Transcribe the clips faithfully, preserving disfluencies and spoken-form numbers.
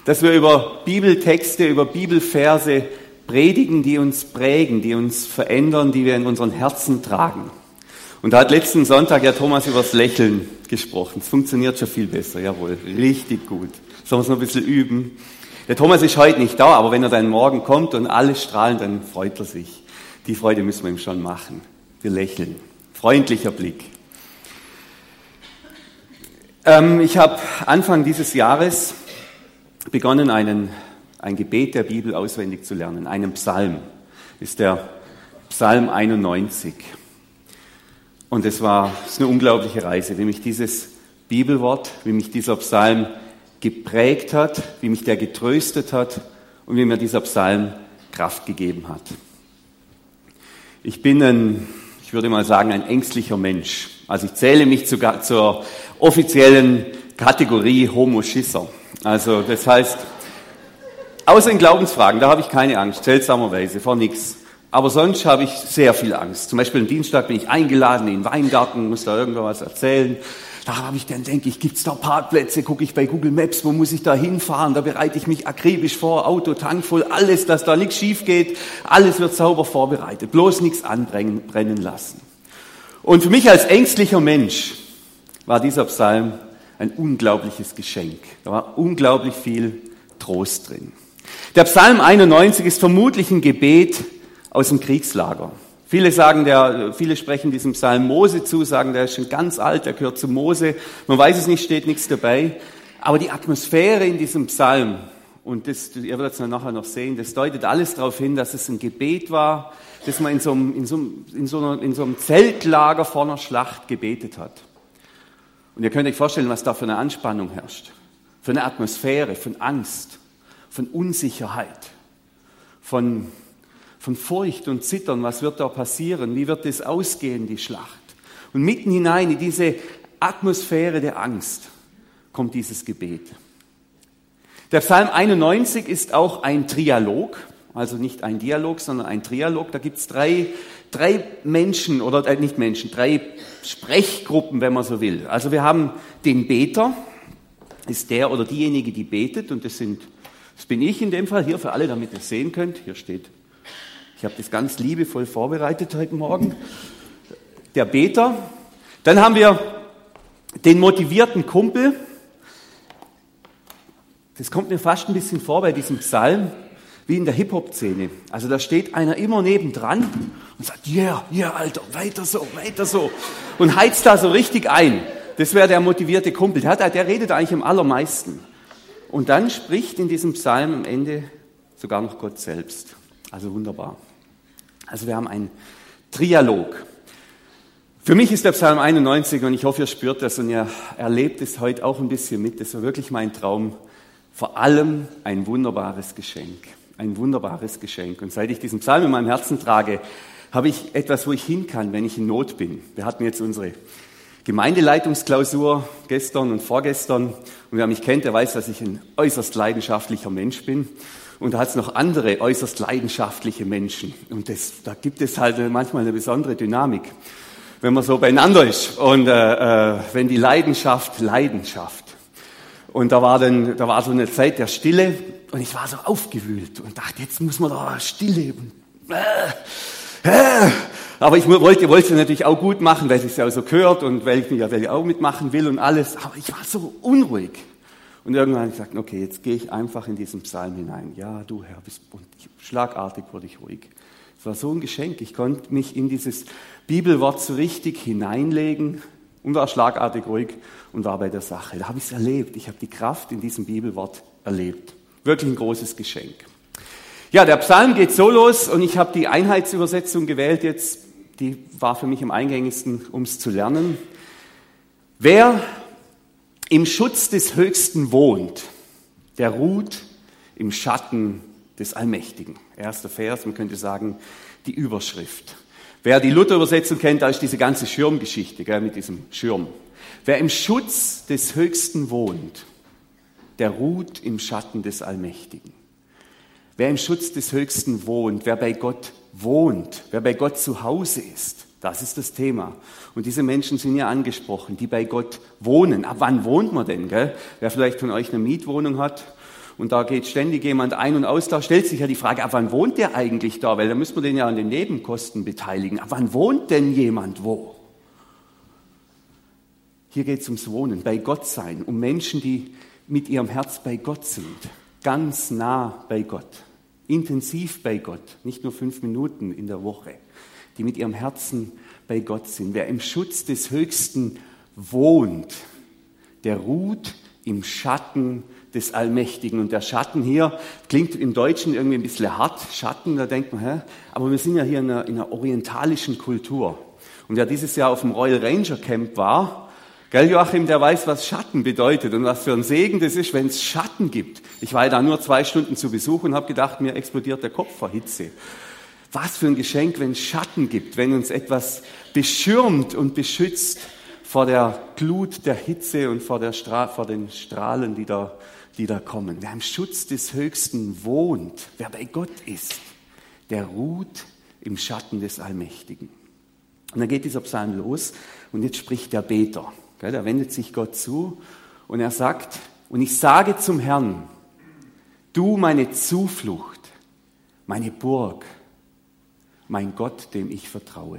dass wir über Bibeltexte, über Bibelverse predigen, die uns prägen, die uns verändern, die wir in unseren Herzen tragen. Und da hat letzten Sonntag ja Thomas über das Lächeln gesprochen. Es funktioniert schon viel besser, jawohl, richtig gut. Sollen wir es noch ein bisschen üben? Der Thomas ist heute nicht da, aber wenn er dann morgen kommt und alle strahlen, dann freut er sich. Die Freude müssen wir ihm schon machen. Wir lächeln. Freundlicher Blick. Ähm, ich habe Anfang dieses Jahres begonnen, einen, ein Gebet der Bibel auswendig zu lernen. Einen Psalm. Das ist der Psalm einundneunzig. Und es war es ist eine unglaubliche Reise, wie mich dieses Bibelwort, wie mich dieser Psalm geprägt hat, wie mich der getröstet hat und wie mir dieser Psalm Kraft gegeben hat. Ich bin ein, ich würde mal sagen, ein ängstlicher Mensch. Also ich zähle mich sogar zur offiziellen Kategorie Homo-Schisser. Also das heißt, außer in Glaubensfragen, da habe ich keine Angst, seltsamerweise, vor nichts. Aber sonst habe ich sehr viel Angst. Zum Beispiel am Dienstag bin ich eingeladen in den Weingarten, muss da irgendwas erzählen. Da habe ich dann, denke ich, gibt's da Parkplätze? Gucke ich bei Google Maps, wo muss ich da hinfahren? Da bereite ich mich akribisch vor, Auto tankvoll, alles, dass da nichts schief geht. Alles wird sauber vorbereitet, bloß nichts anbrennen brennen lassen. Und für mich als ängstlicher Mensch war dieser Psalm ein unglaubliches Geschenk. Da war unglaublich viel Trost drin. Der Psalm einundneunzig ist vermutlich ein Gebet aus dem Kriegslager. Viele sagen, der, viele sprechen diesem Psalm Mose zu, sagen, der ist schon ganz alt, der gehört zu Mose. Man weiß es nicht, steht nichts dabei. Aber die Atmosphäre in diesem Psalm, und das, ihr werdet es nachher noch sehen, das deutet alles darauf hin, dass es ein Gebet war, das man in so einem, in so einem, in so einer, in so einem Zeltlager vor einer Schlacht gebetet hat. Und ihr könnt euch vorstellen, was da für eine Anspannung herrscht. Für eine Atmosphäre von Angst, von Unsicherheit, von von Furcht und Zittern, was wird da passieren, wie wird es ausgehen, die Schlacht. Und mitten hinein in diese Atmosphäre der Angst kommt dieses Gebet. Der Psalm einundneunzig ist auch ein Trialog, also nicht ein Dialog, sondern ein Trialog. Da gibt es drei, drei Menschen, oder äh, nicht Menschen, drei Sprechgruppen, wenn man so will. Also wir haben den Beter, ist der oder diejenige, die betet, und das, sind, das bin ich in dem Fall, hier für alle, damit ihr es sehen könnt, hier steht. Ich habe das ganz liebevoll vorbereitet heute Morgen. Der Beter. Dann haben wir den motivierten Kumpel. Das kommt mir fast ein bisschen vor bei diesem Psalm, wie in der Hip-Hop-Szene. Also da steht einer immer nebendran und sagt, yeah, yeah, Alter, weiter so, weiter so. Und heizt da so richtig ein. Das wäre der motivierte Kumpel. Der, hat, der redet eigentlich am allermeisten. Und dann spricht in diesem Psalm am Ende sogar noch Gott selbst. Also wunderbar. Also wir haben einen Trialog. Für mich ist der Psalm einundneunzig, und ich hoffe, ihr spürt das und ihr erlebt es heute auch ein bisschen mit. Das war wirklich mein Traum. Vor allem ein wunderbares Geschenk. Ein wunderbares Geschenk. Und seit ich diesen Psalm in meinem Herzen trage, habe ich etwas, wo ich hin kann, wenn ich in Not bin. Wir hatten jetzt unsere Gemeindeleitungsklausur gestern und vorgestern. Und wer mich kennt, der weiß, dass ich ein äußerst leidenschaftlicher Mensch bin. Und da hat es noch andere äußerst leidenschaftliche Menschen. Und das, da gibt es halt manchmal eine besondere Dynamik, wenn man so beieinander ist. Und äh, äh, wenn die Leidenschaft Leidenschaft. Und da war dann, da war so eine Zeit der Stille, und ich war so aufgewühlt und dachte, jetzt muss man da Stille. Und, äh, äh. Aber ich wollte, wollte es natürlich auch gut machen, weil es ja auch so gehört und weil ich mich ja weil ich auch mitmachen will und alles. Aber ich war so unruhig. Und irgendwann habe ich gesagt, okay, jetzt gehe ich einfach in diesen Psalm hinein. Ja, du Herr, bist und schlagartig wurde ich ruhig. Es war so ein Geschenk. Ich konnte mich in dieses Bibelwort so richtig hineinlegen und war schlagartig ruhig und war bei der Sache. Da habe ich es erlebt. Ich habe die Kraft in diesem Bibelwort erlebt. Wirklich ein großes Geschenk. Ja, der Psalm geht so los, und ich habe die Einheitsübersetzung gewählt jetzt. Die war für mich am eingängigsten, um es zu lernen. Wer im Schutz des Höchsten wohnt, der ruht im Schatten des Allmächtigen. Erster Vers, man könnte sagen, die Überschrift. Wer die Luther-Übersetzung kennt, da ist diese ganze Schirmgeschichte, gell, mit diesem Schirm. Wer im Schutz des Höchsten wohnt, der ruht im Schatten des Allmächtigen. Wer im Schutz des Höchsten wohnt, wer bei Gott wohnt, wer bei Gott zu Hause ist, das ist das Thema. Und diese Menschen sind ja angesprochen, die bei Gott wohnen. Ab wann wohnt man denn? Gell? Wer vielleicht von euch eine Mietwohnung hat und da geht ständig jemand ein und aus, da stellt sich ja die Frage, ab wann wohnt der eigentlich da? Weil da müssen wir den ja an den Nebenkosten beteiligen. Ab wann wohnt denn jemand wo? Hier geht es ums Wohnen, bei Gott sein, um Menschen, die mit ihrem Herz bei Gott sind, ganz nah bei Gott, intensiv bei Gott, nicht nur fünf Minuten in der Woche, die mit ihrem Herzen bei Gott sind. Wer im Schutz des Höchsten wohnt, der ruht im Schatten des Allmächtigen. Und der Schatten hier klingt im Deutschen irgendwie ein bisschen hart, Schatten, da denkt man, hä? Aber wir sind ja hier in einer, in einer orientalischen Kultur. Und wer dieses Jahr auf dem Royal Ranger Camp war, gell, Joachim, der weiß, was Schatten bedeutet und was für ein Segen das ist, wenn es Schatten gibt. Ich war ja da nur zwei Stunden zu Besuch und habe gedacht, mir explodiert der Kopf vor Hitze. Was für ein Geschenk, wenn es Schatten gibt, wenn uns etwas beschirmt und beschützt vor der Glut der Hitze und vor, der Stra- vor den Strahlen, die da, die da kommen. Wer im Schutz des Höchsten wohnt, wer bei Gott ist, der ruht im Schatten des Allmächtigen. Und dann geht dieser Psalm los und jetzt spricht der Beter. Er wendet sich Gott zu und er sagt, und ich sage zum Herrn, du meine Zuflucht, meine Burg, mein Gott, dem ich vertraue.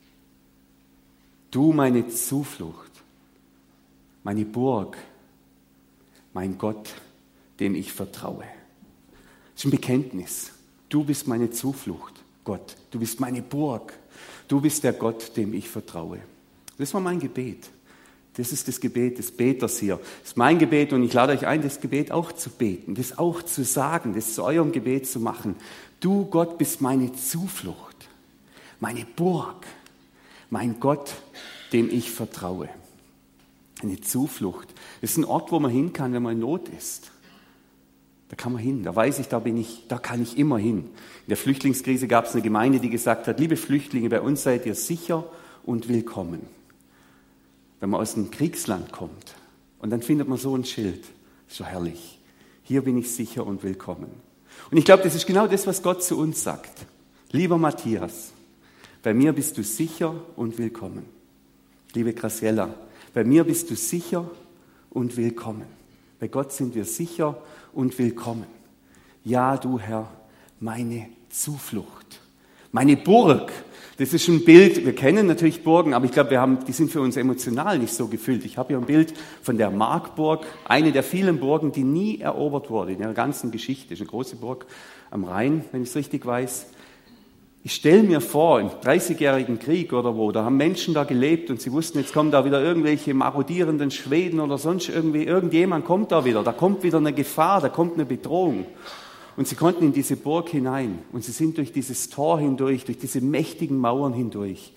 Du meine Zuflucht, meine Burg, mein Gott, dem ich vertraue. Das ist ein Bekenntnis. Du bist meine Zuflucht, Gott. Du bist meine Burg. Du bist der Gott, dem ich vertraue. Das war mein Gebet. Das ist das Gebet des Beters hier. Das ist mein Gebet und ich lade euch ein, das Gebet auch zu beten, das auch zu sagen, das zu eurem Gebet zu machen. Du, Gott, bist meine Zuflucht, meine Burg, mein Gott, dem ich vertraue. Eine Zuflucht. Das ist ein Ort, wo man hin kann, wenn man in Not ist. Da kann man hin, da weiß ich, da bin ich, da kann ich immer hin. In der Flüchtlingskrise gab es eine Gemeinde, die gesagt hat, liebe Flüchtlinge, bei uns seid ihr sicher und willkommen. Wenn man aus einem Kriegsland kommt und dann findet man so ein Schild, so herrlich. Hier bin ich sicher und willkommen. Und ich glaube, das ist genau das, was Gott zu uns sagt. Lieber Matthias, bei mir bist du sicher und willkommen. Liebe Graciela, bei mir bist du sicher und willkommen. Bei Gott sind wir sicher und willkommen. Ja, du Herr, meine Zuflucht, meine Burg. Das ist ein Bild, wir kennen natürlich Burgen, aber ich glaube, wir haben, die sind für uns emotional nicht so gefüllt. Ich habe hier ein Bild von der Markburg, eine der vielen Burgen, die nie erobert wurde in der ganzen Geschichte. Das ist eine große Burg am Rhein, wenn ich es richtig weiß. Ich stelle mir vor, im dreißigjährigen Krieg oder wo, da haben Menschen da gelebt und sie wussten, jetzt kommen da wieder irgendwelche marodierenden Schweden oder sonst irgendwie, irgendjemand kommt da wieder, da kommt wieder eine Gefahr, da kommt eine Bedrohung. Und sie konnten in diese Burg hinein und sie sind durch dieses Tor hindurch, durch diese mächtigen Mauern hindurch.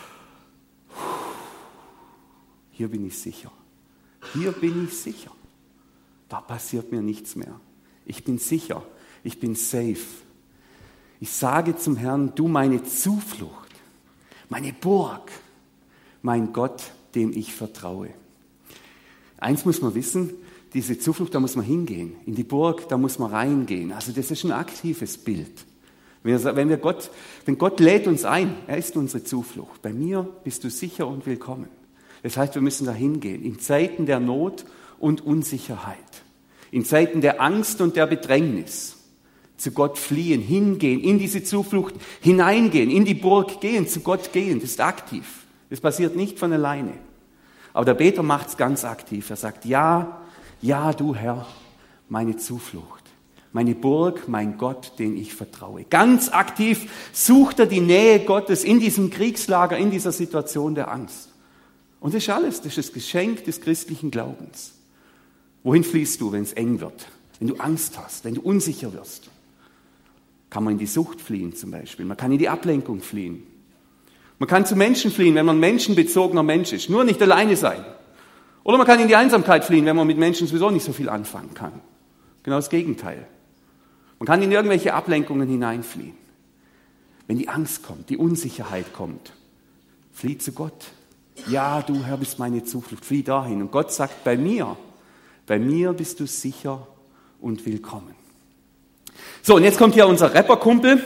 Hier bin ich sicher. Hier bin ich sicher. Da passiert mir nichts mehr. Ich bin sicher. Ich bin safe. Ich sage zum Herrn, du meine Zuflucht, meine Burg, mein Gott, dem ich vertraue. Eins muss man wissen, diese Zuflucht, da muss man hingehen. In die Burg, da muss man reingehen. Also das ist ein aktives Bild. Wenn wir, wenn wir Gott, wenn Gott lädt uns ein, er ist unsere Zuflucht. Bei mir bist du sicher und willkommen. Das heißt, wir müssen da hingehen. In Zeiten der Not und Unsicherheit. In Zeiten der Angst und der Bedrängnis. Zu Gott fliehen, hingehen, in diese Zuflucht hineingehen, in die Burg gehen, zu Gott gehen. Das ist aktiv. Das passiert nicht von alleine. Aber der Beter macht es ganz aktiv. Er sagt, ja, ja, du Herr, meine Zuflucht, meine Burg, mein Gott, den ich vertraue. Ganz aktiv sucht er die Nähe Gottes in diesem Kriegslager, in dieser Situation der Angst. Und das ist alles, das ist das Geschenk des christlichen Glaubens. Wohin fliehst du, wenn es eng wird, wenn du Angst hast, wenn du unsicher wirst? Kann man in die Sucht fliehen zum Beispiel, man kann in die Ablenkung fliehen. Man kann zu Menschen fliehen, wenn man ein menschenbezogener Mensch ist, nur nicht alleine sein. Oder man kann in die Einsamkeit fliehen, wenn man mit Menschen sowieso nicht so viel anfangen kann. Genau das Gegenteil. Man kann in irgendwelche Ablenkungen hineinfliehen. Wenn die Angst kommt, die Unsicherheit kommt, flieh zu Gott. Ja, du Herr bist meine Zuflucht, flieh dahin. Und Gott sagt, bei mir, bei mir bist du sicher und willkommen. So, und jetzt kommt hier unser Rapperkumpel,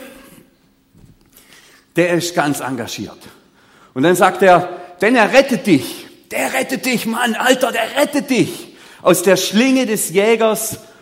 der ist ganz engagiert. Und dann sagt er, denn er rettet dich. Der rettet dich, Mann, Alter, der rettet dich aus der Schlinge des Jägers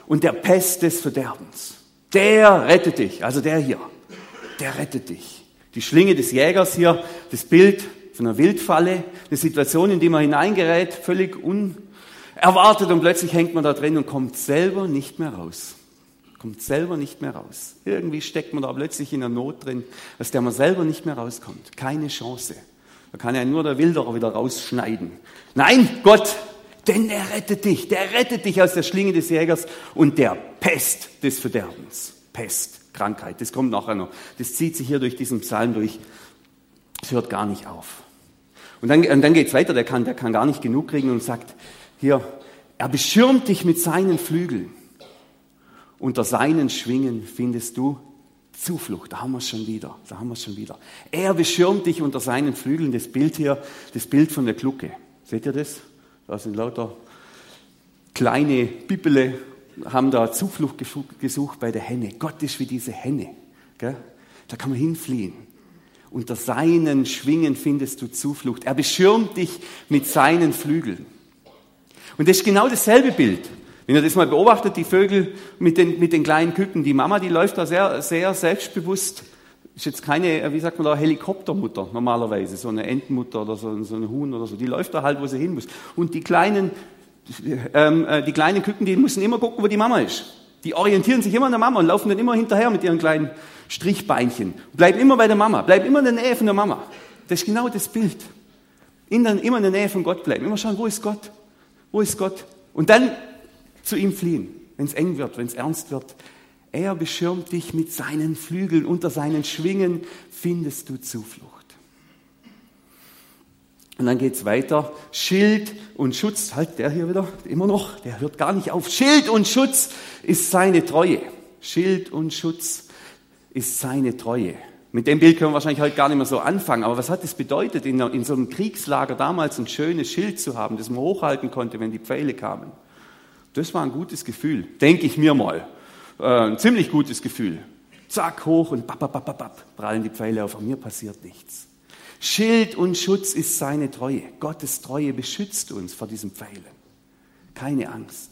und der Pest des Verderbens. Der rettet dich, also der hier, der rettet dich. Die Schlinge des Jägers hier, das Bild von einer Wildfalle, eine Situation, in die man hineingerät, völlig unerwartet und plötzlich hängt man da drin und kommt selber nicht mehr raus. Kommt selber nicht mehr raus. Irgendwie steckt man da plötzlich in einer Not drin, aus der man selber nicht mehr rauskommt. Keine Chance. Da kann ja nur der Wilderer wieder rausschneiden. Nein, Gott, denn er rettet dich. Der rettet dich aus der Schlinge des Jägers und der Pest des Verderbens. Pest, Krankheit, das kommt nachher noch. Das zieht sich hier durch diesen Psalm durch. Es hört gar nicht auf. Und dann, und dann geht es weiter, der kann, der kann gar nicht genug kriegen und sagt, hier, er beschirmt dich mit seinen Flügeln. Unter seinen Schwingen findest du Zuflucht. Da haben wir es schon wieder. Da haben wir es schon wieder. Er beschirmt dich unter seinen Flügeln. Das Bild hier, das Bild von der Glucke. Seht ihr das? Da sind lauter kleine Pippele, haben da Zuflucht gesucht bei der Henne. Gott ist wie diese Henne. Gell? Da kann man hinfliehen. Unter seinen Schwingen findest du Zuflucht. Er beschirmt dich mit seinen Flügeln. Und das ist genau dasselbe Bild. Wenn ihr das mal beobachtet, die Vögel mit den, mit den kleinen Küken, die Mama, die läuft da sehr, sehr selbstbewusst. Ist jetzt keine, wie sagt man da, Helikoptermutter normalerweise, so eine Entenmutter oder so, so ein Huhn oder so. Die läuft da halt, wo sie hin muss. Und die kleinen, ähm, die kleinen Küken, die müssen immer gucken, wo die Mama ist. Die orientieren sich immer an der Mama und laufen dann immer hinterher mit ihren kleinen Strichbeinchen. Bleiben immer bei der Mama, bleiben immer in der Nähe von der Mama. Das ist genau das Bild. In der, immer in der Nähe von Gott bleiben. Immer schauen, wo ist Gott? Wo ist Gott? Und dann zu ihm fliehen, wenn es eng wird, wenn es ernst wird. Er beschirmt dich mit seinen Flügeln, unter seinen Schwingen findest du Zuflucht. Und dann geht's weiter. Schild und Schutz, halt der hier wieder, immer noch, der hört gar nicht auf. Schild und Schutz ist seine Treue. Schild und Schutz ist seine Treue. Mit dem Bild können wir wahrscheinlich heute gar nicht mehr so anfangen, aber was hat es bedeutet, in, in so einem Kriegslager damals ein schönes Schild zu haben, das man hochhalten konnte, wenn die Pfeile kamen? Das war ein gutes Gefühl, denke ich mir mal. Äh, ein ziemlich gutes Gefühl. Zack, hoch und bap, bap, bap, bap, prallen die Pfeile auf, aber mir passiert nichts. Schild und Schutz ist seine Treue. Gottes Treue beschützt uns vor diesen Pfeilen. Keine Angst.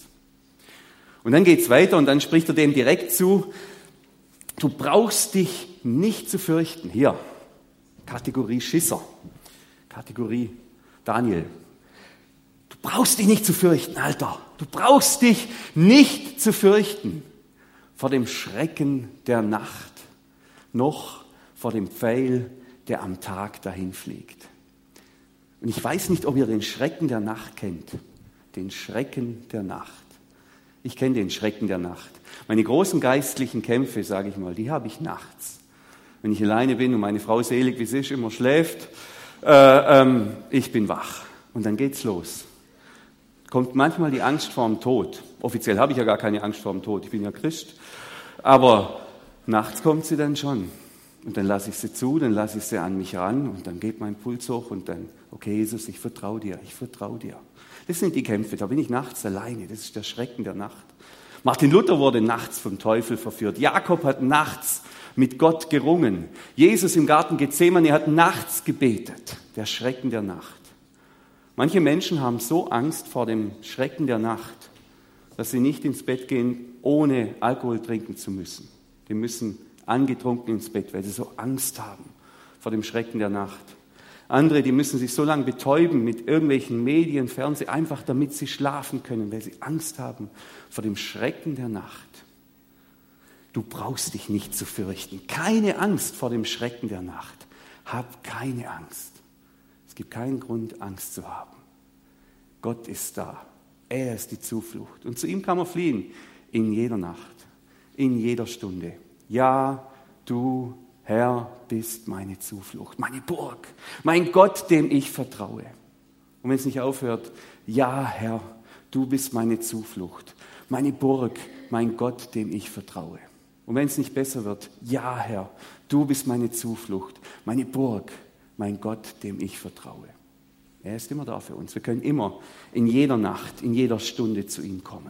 Und dann geht's weiter und dann spricht er dem direkt zu, du brauchst dich nicht zu fürchten. Hier, Kategorie Schisser, Kategorie Daniel. Du brauchst dich nicht zu fürchten, Alter. Du brauchst dich nicht zu fürchten vor dem Schrecken der Nacht, noch vor dem Pfeil, der am Tag dahin fliegt. Und ich weiß nicht, ob ihr den Schrecken der Nacht kennt. Den Schrecken der Nacht. Ich kenne den Schrecken der Nacht. Meine großen geistlichen Kämpfe, sage ich mal, die habe ich nachts. Wenn ich alleine bin und meine Frau selig wie sie ist, immer schläft, äh, ähm, ich bin wach. Und dann geht's los. Kommt manchmal die Angst vor dem Tod. Offiziell habe ich ja gar keine Angst vor dem Tod, ich bin ja Christ. Aber nachts kommt sie dann schon. Und dann lasse ich sie zu, dann lasse ich sie an mich ran und dann geht mein Puls hoch und dann, okay Jesus, ich vertraue dir, ich vertraue dir. Das sind die Kämpfe, da bin ich nachts alleine, das ist der Schrecken der Nacht. Martin Luther wurde nachts vom Teufel verführt. Jakob hat nachts mit Gott gerungen. Jesus im Garten Gethsemane hat nachts gebetet. Der Schrecken der Nacht. Manche Menschen haben so Angst vor dem Schrecken der Nacht, dass sie nicht ins Bett gehen, ohne Alkohol trinken zu müssen. Die müssen angetrunken ins Bett, weil sie so Angst haben vor dem Schrecken der Nacht. Andere, die müssen sich so lange betäuben mit irgendwelchen Medien, Fernsehen, einfach damit sie schlafen können, weil sie Angst haben vor dem Schrecken der Nacht. Du brauchst dich nicht zu fürchten. Keine Angst vor dem Schrecken der Nacht. Hab keine Angst. Es gibt keinen Grund, Angst zu haben. Gott ist da. Er ist die Zuflucht. Und zu ihm kann man fliehen. In jeder Nacht. In jeder Stunde. Ja, du, Herr, bist meine Zuflucht. Meine Burg. Mein Gott, dem ich vertraue. Und wenn es nicht aufhört, ja, Herr, du bist meine Zuflucht. Meine Burg, mein Gott, dem ich vertraue. Und wenn es nicht besser wird, ja, Herr, du bist meine Zuflucht. Meine Burg, mein Gott, dem ich vertraue. Er ist immer da für uns. Wir können immer in jeder Nacht, in jeder Stunde zu ihm kommen.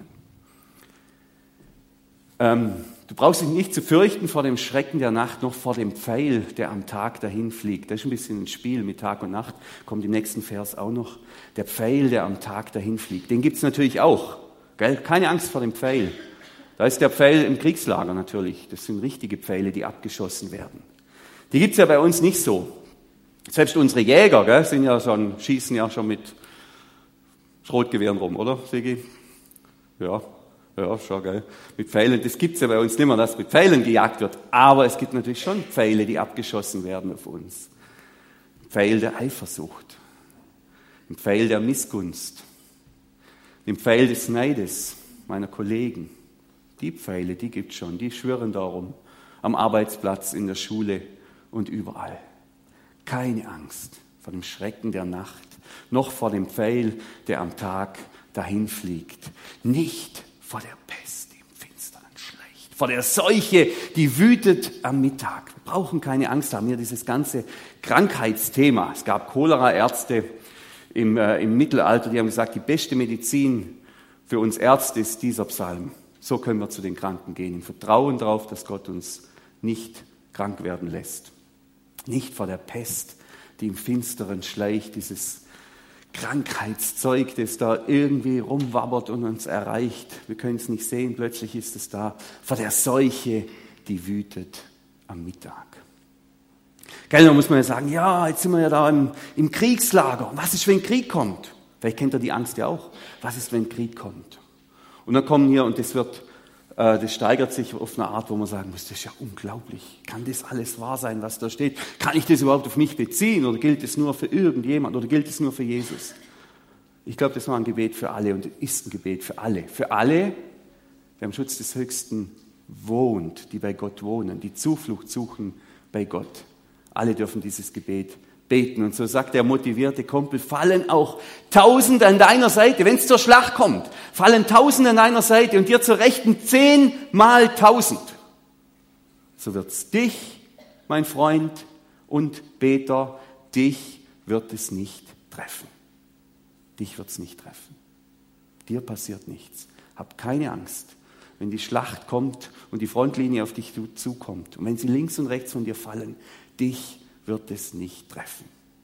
Ähm, du brauchst dich nicht zu fürchten vor dem Schrecken der Nacht, noch vor dem Pfeil, der am Tag dahin fliegt. Das ist ein bisschen ein Spiel mit Tag und Nacht. Kommt im nächsten Vers auch noch. Der Pfeil, der am Tag dahin fliegt. Den gibt es natürlich auch. Gell? Keine Angst vor dem Pfeil. Da ist der Pfeil im Kriegslager natürlich. Das sind richtige Pfeile, die abgeschossen werden. Die gibt's ja bei uns nicht so. Selbst unsere Jäger, gell, sind ja schon, schießen ja schon mit Schrotgewehren rum, oder, Sigi? Ja, ja, schon, gell. Mit Pfeilen, das gibt's ja bei uns nicht mehr, dass mit Pfeilen gejagt wird. Aber es gibt natürlich schon Pfeile, die abgeschossen werden auf uns. Ein Pfeil der Eifersucht. Ein Pfeil der Missgunst. Ein Pfeil des Neides meiner Kollegen. Die Pfeile, die gibt's schon, die schwirren darum. Am Arbeitsplatz, in der Schule und überall. Keine Angst vor dem Schrecken der Nacht, noch vor dem Pfeil, der am Tag dahinfliegt. Nicht vor der Pest, die im Finstern schleicht. Vor der Seuche, die wütet am Mittag. Wir brauchen keine Angst haben. Hier dieses ganze Krankheitsthema. Es gab Choleraärzte im, äh, im Mittelalter, die haben gesagt, die beste Medizin für uns Ärzte ist dieser Psalm. So können wir zu den Kranken gehen, im Vertrauen darauf, dass Gott uns nicht krank werden lässt. Nicht vor der Pest, die im Finsteren schleicht, dieses Krankheitszeug, das da irgendwie rumwabbert und uns erreicht. Wir können es nicht sehen, plötzlich ist es da. Vor der Seuche, die wütet am Mittag. Gell, da muss man ja sagen, ja, jetzt sind wir ja da im, im Kriegslager. Was ist, wenn Krieg kommt? Vielleicht kennt ihr die Angst ja auch. Was ist, wenn Krieg kommt? Und dann kommen hier, und das wird, äh, das steigert sich auf eine Art, wo man sagen muss, das ist ja unglaublich. Kann das alles wahr sein, was da steht? Kann ich das überhaupt auf mich beziehen? Oder gilt es nur für irgendjemand? Oder gilt es nur für Jesus? Ich glaube, das war ein Gebet für alle und ist ein Gebet für alle. Für alle, der im Schutz des Höchsten wohnt, die bei Gott wohnen, die Zuflucht suchen bei Gott. Alle dürfen dieses Gebet beten. Und so sagt der motivierte Kumpel, fallen auch Tausend an deiner Seite, wenn es zur Schlacht kommt, fallen Tausend an deiner Seite und dir zur Rechten zehnmal Tausend. So wird's dich, mein Freund und Beter, dich wird es nicht treffen. Dich wird's nicht treffen. Dir passiert nichts. Hab keine Angst, wenn die Schlacht kommt und die Frontlinie auf dich zukommt und wenn sie links und rechts von dir fallen, dich wird es nicht treffen.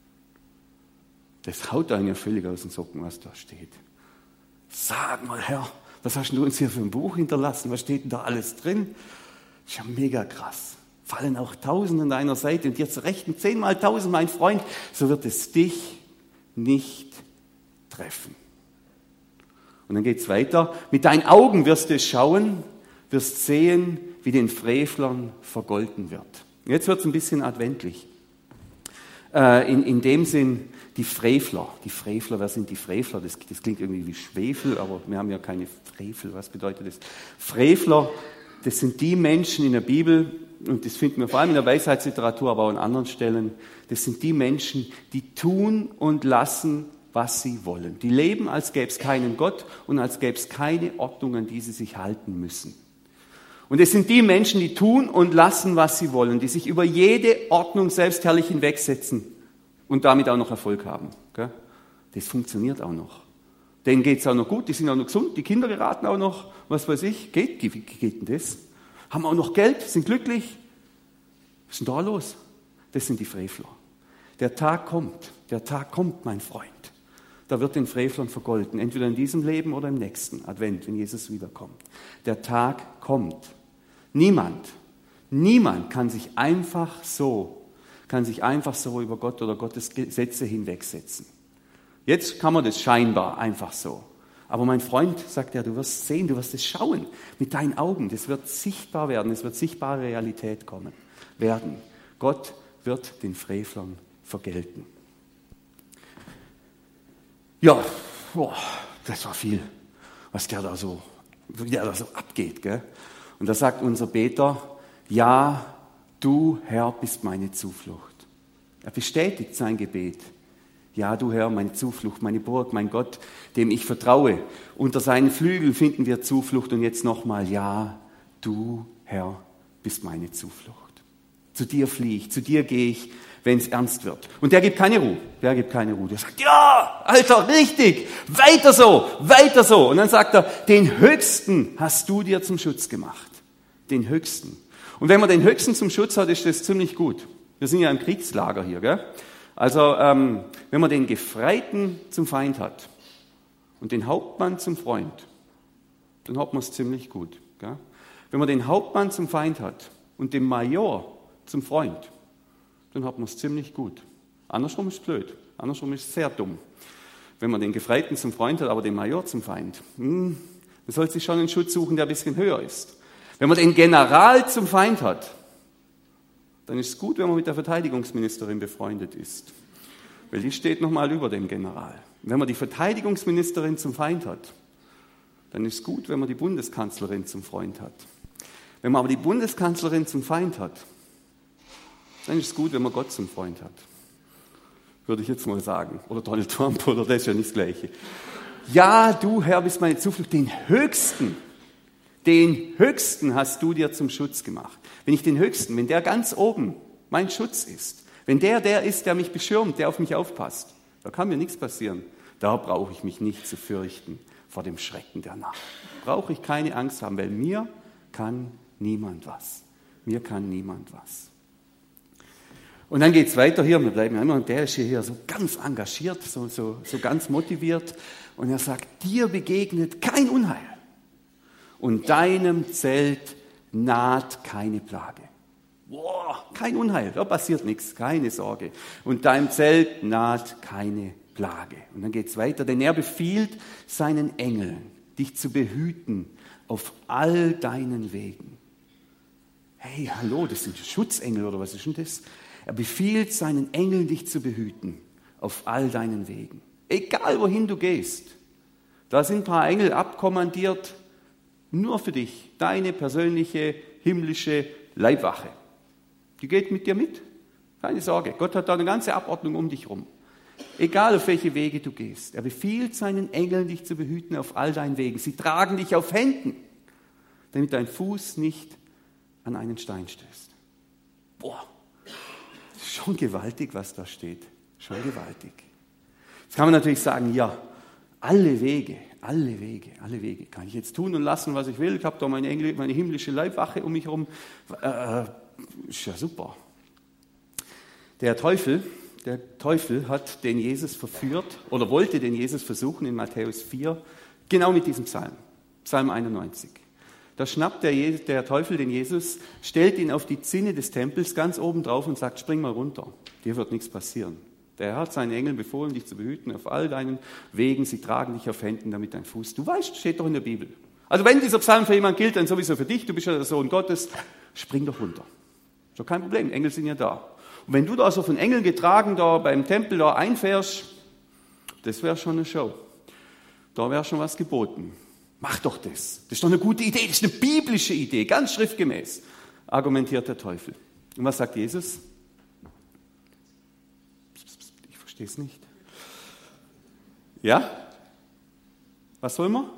Das haut einen ja völlig aus den Socken, was da steht. Sag mal, Herr, was hast du uns hier für ein Buch hinterlassen? Was steht denn da alles drin? Das ist ja mega krass. Fallen auch Tausend an deiner Seite und dir zur Rechten zehnmal Tausend, mein Freund, so wird es dich nicht treffen. Und dann geht es weiter. Mit deinen Augen wirst du es schauen, wirst sehen, wie den Frevlern vergolten wird. Jetzt wird es ein bisschen adventlich. Äh, in, in dem Sinn, die Frevler. Die Frevler, wer sind die Frevler? Das, das klingt irgendwie wie Schwefel, aber wir haben ja keine Frevel. Was bedeutet das? Frevler, das sind die Menschen in der Bibel, und das finden wir vor allem in der Weisheitsliteratur, aber auch an anderen Stellen, das sind die Menschen, die tun und lassen, was sie wollen. Die leben, als gäbe es keinen Gott und als gäbe es keine Ordnung, an die sie sich halten müssen. Und es sind die Menschen, die tun und lassen, was sie wollen, die sich über jede Ordnung selbstherrlich hinwegsetzen und damit auch noch Erfolg haben. Das funktioniert auch noch. Denen geht es auch noch gut, die sind auch noch gesund, die Kinder geraten auch noch, was weiß ich, geht, wie geht denn das? Haben auch noch Geld, sind glücklich. Was ist denn da los? Das sind die Frevler. Der Tag kommt, der Tag kommt, mein Freund. Da wird den Frevlern vergolten, entweder in diesem Leben oder im nächsten Advent, wenn Jesus wiederkommt. Der Tag kommt. Niemand, niemand kann sich einfach so, kann sich einfach so über Gott oder Gottes Gesetze hinwegsetzen. Jetzt kann man das scheinbar einfach so. Aber mein Freund, sagt er, du wirst sehen, du wirst es schauen mit deinen Augen. Das wird sichtbar werden, es wird sichtbare Realität kommen, werden. Gott wird den Frevlern vergelten. Ja, boah, das war viel, was der da so, wie der da so abgeht, gell? Und da sagt unser Beter, ja, du Herr bist meine Zuflucht. Er bestätigt sein Gebet. Ja, du Herr, meine Zuflucht, meine Burg, mein Gott, dem ich vertraue. Unter seinen Flügeln finden wir Zuflucht. Und jetzt nochmal, ja, du Herr bist meine Zuflucht. Zu dir fliehe ich, zu dir gehe ich, wenn es ernst wird. Und der gibt keine Ruhe. Der gibt keine Ruhe. Der sagt, ja, Alter, richtig, weiter so, weiter so. Und dann sagt er, den Höchsten hast du dir zum Schutz gemacht. Den Höchsten. Und wenn man den Höchsten zum Schutz hat, ist das ziemlich gut. Wir sind ja im Kriegslager hier, gell? Also, ähm, wenn man den Gefreiten zum Feind hat und den Hauptmann zum Freund, dann hat man es ziemlich gut. Gell? Wenn man den Hauptmann zum Feind hat und den Major zum Freund, dann hat man es ziemlich gut. Andersrum ist blöd, andersrum ist sehr dumm. Wenn man den Gefreiten zum Freund hat, aber den Major zum Feind, hm, man sollte sich schon einen Schutz suchen, der ein bisschen höher ist. Wenn man den General zum Feind hat, dann ist es gut, wenn man mit der Verteidigungsministerin befreundet ist. Weil die steht nochmal über dem General. Und wenn man die Verteidigungsministerin zum Feind hat, dann ist es gut, wenn man die Bundeskanzlerin zum Freund hat. Wenn man aber die Bundeskanzlerin zum Feind hat, dann ist es gut, wenn man Gott zum Freund hat. Würde ich jetzt mal sagen. Oder Donald Trump, oder das ist ja nicht das Gleiche. Ja, du Herr bist meine Zuflucht, den Höchsten, den Höchsten hast du dir zum Schutz gemacht. Wenn ich den Höchsten, wenn der ganz oben mein Schutz ist, wenn der der ist, der mich beschirmt, der auf mich aufpasst, da kann mir nichts passieren. Da brauche ich mich nicht zu fürchten vor dem Schrecken der Nacht. Brauche ich keine Angst haben, weil mir kann niemand was. Mir kann niemand was. Und dann geht es weiter hier, wir bleiben immer, und der ist hier so ganz engagiert, so, so, so ganz motiviert. Und er sagt, dir begegnet kein Unheil. Und deinem Zelt naht keine Plage. Boah, kein Unheil, da passiert nichts, keine Sorge. Und deinem Zelt naht keine Plage. Und dann geht es weiter, denn er befiehlt seinen Engeln, dich zu behüten auf all deinen Wegen. Hey, hallo, das sind Schutzengel oder was ist denn das? Er befiehlt seinen Engeln, dich zu behüten auf all deinen Wegen. Egal, wohin du gehst. Da sind ein paar Engel abkommandiert, nur für dich. Deine persönliche, himmlische Leibwache. Die geht mit dir mit. Keine Sorge. Gott hat da eine ganze Abordnung um dich rum. Egal, auf welche Wege du gehst. Er befiehlt seinen Engeln, dich zu behüten auf all deinen Wegen. Sie tragen dich auf Händen, damit dein Fuß nicht an einen Stein stößt. Boah. Schon gewaltig, was da steht. Schon gewaltig. Jetzt kann man natürlich sagen, ja, alle Wege, alle Wege, alle Wege kann ich jetzt tun und lassen, was ich will. Ich habe da meine, Engel, meine himmlische Leibwache um mich herum. Äh, ist ja super. Der Teufel, der Teufel hat den Jesus verführt oder wollte den Jesus versuchen in Matthäus vier, genau mit diesem Psalm, Psalm einundneunzig. Da schnappt der, Je- der Teufel den Jesus, stellt ihn auf die Zinne des Tempels ganz oben drauf und sagt, spring mal runter, dir wird nichts passieren. Der Herr hat seinen Engeln befohlen, dich zu behüten auf all deinen Wegen, sie tragen dich auf Händen, damit dein Fuß, du weißt, steht doch in der Bibel. Also wenn dieser Psalm für jemanden gilt, dann sowieso für dich, du bist ja der Sohn Gottes, spring doch runter. Ist doch kein Problem, Engel sind ja da. Und wenn du da so von Engeln getragen da beim Tempel da einfährst, das wäre schon eine Show. Da wäre schon was geboten. Mach doch das. Das ist doch eine gute Idee, das ist eine biblische Idee, ganz schriftgemäß, argumentiert der Teufel. Und was sagt Jesus? Ich verstehe es nicht. Ja? Was soll man?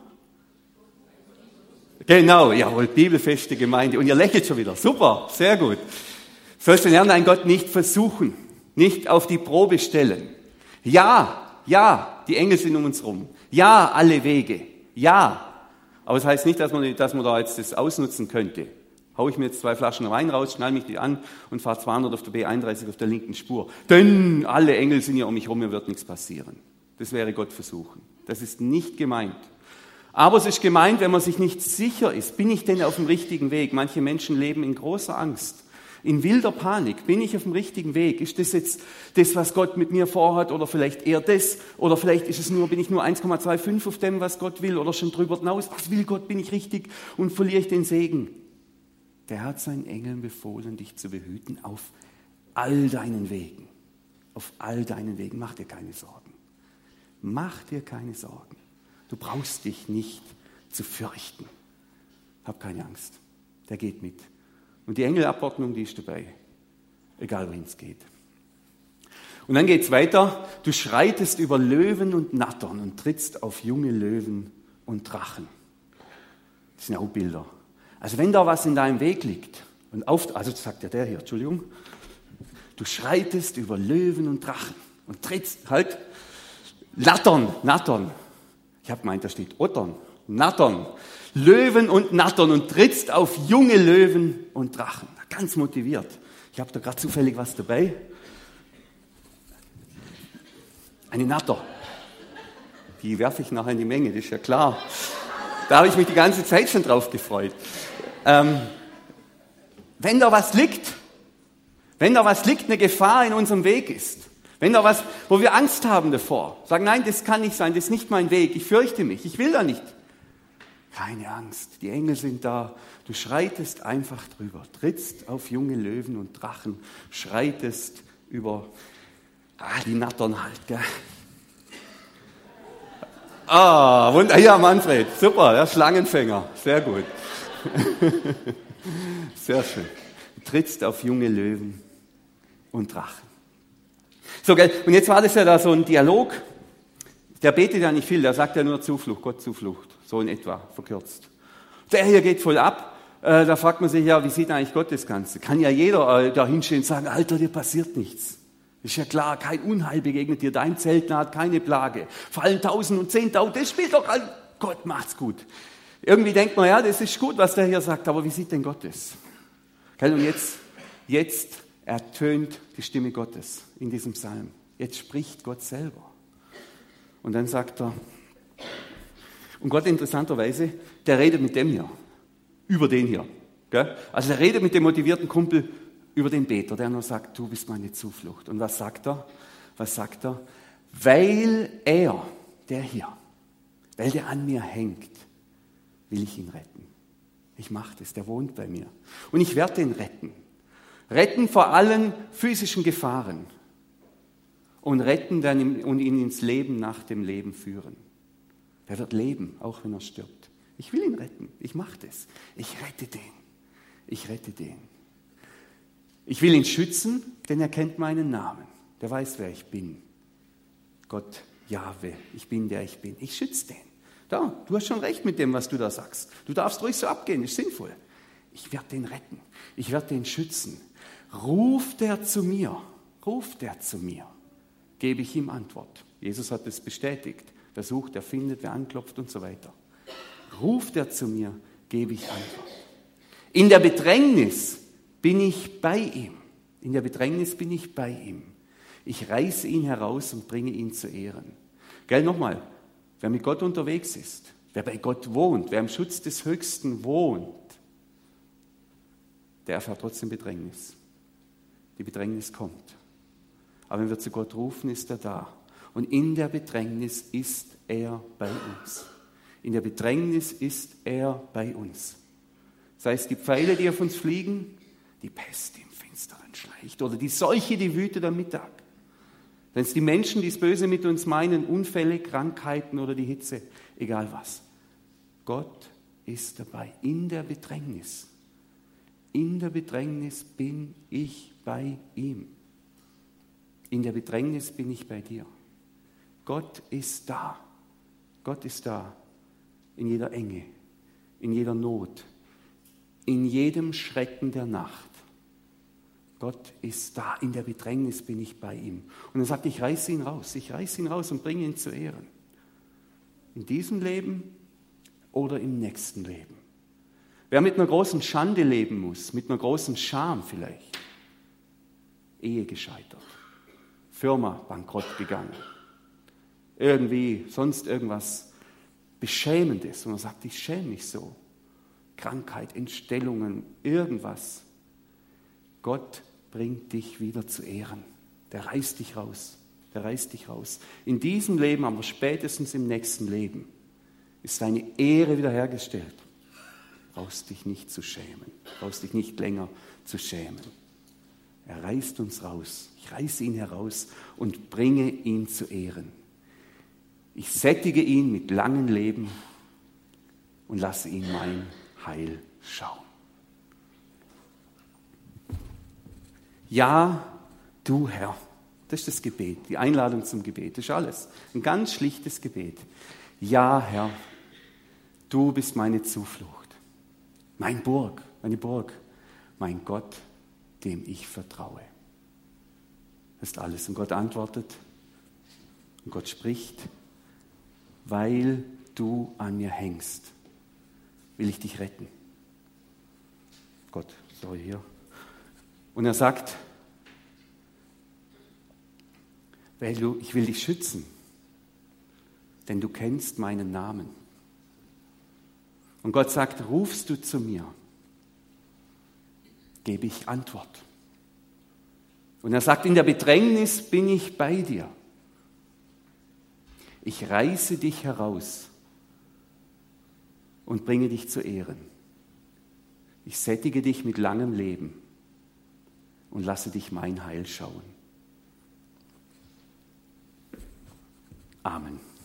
Genau, jawohl, bibelfeste Gemeinde. Und ihr lächelt schon wieder. Super, sehr gut. Sollst den Herrn, dein Gott, nicht versuchen, nicht auf die Probe stellen. Ja, ja, die Engel sind um uns rum. Ja, alle Wege. Ja. Aber es das heißt nicht, dass man, dass man da jetzt das ausnutzen könnte. Hau ich mir jetzt zwei Flaschen Wein raus, schnall mich die an und fahre zweihundert auf der B einunddreißig auf der linken Spur. Denn alle Engel sind ja um mich rum, mir wird nichts passieren. Das wäre Gott versuchen. Das ist nicht gemeint. Aber es ist gemeint, wenn man sich nicht sicher ist, bin ich denn auf dem richtigen Weg? Manche Menschen leben in großer Angst, in wilder Panik. Bin ich auf dem richtigen Weg? Ist das jetzt das, was Gott mit mir vorhat? Oder vielleicht eher das? Oder vielleicht ist es nur, bin ich nur eins Komma fünfundzwanzig auf dem, was Gott will? Oder schon drüber hinaus? Was will Gott? Bin ich richtig? Und verliere ich den Segen? Der hat seinen Engeln befohlen, dich zu behüten auf all deinen Wegen. Auf all deinen Wegen. Mach dir keine Sorgen. Mach dir keine Sorgen. Du brauchst dich nicht zu fürchten. Hab keine Angst. Der geht mit. Und die Engelabordnung, die ist dabei. Egal, wohin es geht. Und dann geht es weiter. Du schreitest über Löwen und Nattern und trittst auf junge Löwen und Drachen. Das sind auch Bilder. Also wenn da was in deinem Weg liegt, und auf, also sagt ja der hier, Entschuldigung, du schreitest über Löwen und Drachen und trittst, halt, Nattern, Nattern. Ich habe gemeint, da steht Ottern, Nattern, Löwen und Nattern und trittst auf junge Löwen und Drachen. Ganz motiviert. Ich habe da gerade zufällig was dabei. Eine Natter. Die werfe ich nachher in die Menge, das ist ja klar. Da habe ich mich die ganze Zeit schon drauf gefreut. Ähm, wenn da was liegt, wenn da was liegt, eine Gefahr in unserem Weg ist, wenn da was, wo wir Angst haben davor, sagen, nein, das kann nicht sein, das ist nicht mein Weg, ich fürchte mich, ich will da nicht. Keine Angst, die Engel sind da, du schreitest einfach drüber, trittst auf junge Löwen und Drachen, schreitest über, ah, die nattern halt, gell. Ah, wunderbar, ja, Manfred, super, der Schlangenfänger, sehr gut. Sehr schön. Du trittst auf junge Löwen und Drachen. So, gell? Und jetzt war das ja da so ein Dialog. Der betet ja nicht viel, der sagt ja nur Zuflucht, Gott Zuflucht. So in etwa, verkürzt. Der hier geht voll ab. Äh, da fragt man sich ja, wie sieht eigentlich Gott das Ganze? Kann ja jeder äh, da hinstehen und sagen, Alter, dir passiert nichts. Ist ja klar, kein Unheil begegnet dir, dein Zelt naht keine Plage. Fallen tausend und zehntausend, das spielt doch all. Gott macht's gut. Irgendwie denkt man, ja, das ist gut, was der hier sagt, aber wie sieht denn Gott das? Und jetzt, jetzt ertönt die Stimme Gottes in diesem Psalm. Jetzt spricht Gott selber. Und dann sagt er, und Gott interessanterweise, der redet mit dem hier, über den hier. Gell? Also er redet mit dem motivierten Kumpel über den Beter, der nur sagt, du bist meine Zuflucht. Und was sagt er? Was sagt er? Weil er, der hier, weil der an mir hängt, will ich ihn retten. Ich mache das, der wohnt bei mir. Und ich werde ihn retten. Retten vor allen physischen Gefahren. Und retten dann im, und ihn ins Leben nach dem Leben führen. Der wird leben, auch wenn er stirbt. Ich will ihn retten. Ich mache das. Ich rette den. Ich rette den. Ich will ihn schützen, denn er kennt meinen Namen. Der weiß, wer ich bin. Gott, Jahwe, ich bin, der ich bin. Ich schütze den. Da, du hast schon recht mit dem, was du da sagst. Du darfst ruhig so abgehen, ist sinnvoll. Ich werde den retten. Ich werde den schützen. Ruft er zu mir, ruft er zu mir, gebe ich ihm Antwort. Jesus hat es bestätigt. Wer sucht, der findet, wer anklopft und so weiter. Ruft er zu mir, gebe ich Antwort. In der Bedrängnis bin ich bei ihm. In der Bedrängnis bin ich bei ihm. Ich reiße ihn heraus und bringe ihn zu Ehren. Gell, nochmal, wer mit Gott unterwegs ist, wer bei Gott wohnt, wer im Schutz des Höchsten wohnt, der erfährt trotzdem Bedrängnis. Die Bedrängnis kommt. Aber wenn wir zu Gott rufen, ist er da. Und in der Bedrängnis ist er bei uns. In der Bedrängnis ist er bei uns. Sei es die Pfeile, die auf uns fliegen, die Pest, die im Finsteren schleicht, oder die Seuche, die wütet am Mittag. Wenn es die Menschen, die es böse mit uns meinen, Unfälle, Krankheiten oder die Hitze, egal was. Gott ist dabei, in der Bedrängnis. In der Bedrängnis bin ich bei ihm. In der Bedrängnis bin ich bei dir. Gott ist da. Gott ist da. In jeder Enge, in jeder Not, in jedem Schrecken der Nacht. Gott ist da. In der Bedrängnis bin ich bei ihm. Und er sagt, ich reiße ihn raus. Ich reiße ihn raus und bringe ihn zu Ehren. In diesem Leben oder im nächsten Leben. Wer mit einer großen Schande leben muss, mit einer großen Scham vielleicht, Ehe gescheitert, Firma bankrott gegangen, irgendwie sonst irgendwas Beschämendes. Und er sagt, ich schäme mich so. Krankheit, Entstellungen, irgendwas. Gott bringt dich wieder zu Ehren. Der reißt dich raus. Der reißt dich raus. In diesem Leben, aber spätestens im nächsten Leben, ist deine Ehre wiederhergestellt. Brauchst dich nicht zu schämen. Brauchst dich nicht länger zu schämen. Er reißt uns raus. Ich reiße ihn heraus und bringe ihn zu Ehren. Ich sättige ihn mit langem Leben und lasse ihn mein Heil schauen. Ja, du Herr. Das ist das Gebet, die Einladung zum Gebet. Das ist alles. Ein ganz schlichtes Gebet. Ja, Herr, du bist meine Zuflucht, mein Burg, meine Burg, mein Gott, dem ich vertraue. Das ist alles. Und Gott antwortet und Gott spricht, weil du an mir hängst, will ich dich retten. Gott, sorry hier. Und er sagt, weil du, ich will dich schützen, denn du kennst meinen Namen. Und Gott sagt, rufst du zu mir, gebe ich Antwort. Und er sagt, in der Bedrängnis bin ich bei dir. Ich reiße dich heraus und bringe dich zu Ehren. Ich sättige dich mit langem Leben und lasse dich mein Heil schauen. Amen.